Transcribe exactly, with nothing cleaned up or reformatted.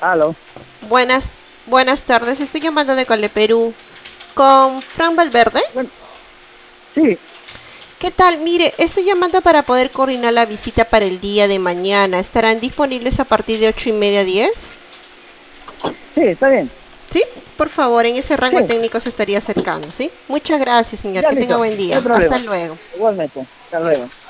Aló. Buenas, buenas tardes, estoy llamando de Cole Perú con Fran Valverde. Bueno, sí, ¿Qué tal? Mire, estoy llamando para poder coordinar la visita para el día de mañana. ¿Estarán disponibles a partir de ocho y media, diez? sí, está bien. Sí, por favor, en ese rango Sí, técnico se estaría acercando, ¿sí? Muchas gracias, señor. ya Que tenga listo. buen No hay día. Hasta problema. luego. Igualmente. Hasta luego.